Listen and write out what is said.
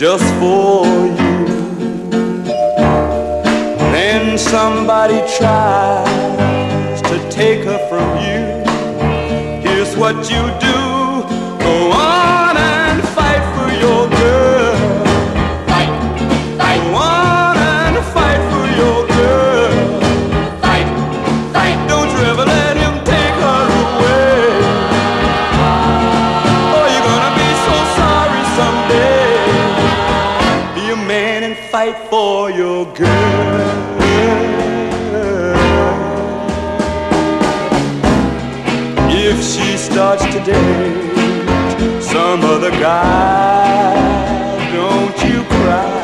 just for you. Then somebody tries to take her from you. Here's what you do: go on and fight for your girl. Fight, fight. Go on and fight for your girl. Fight, fight. Don't you ever let him take her away, or you're gonna be so sorry someday. Be a man and fight for your girl. If she starts to date some other guy, don't you cry.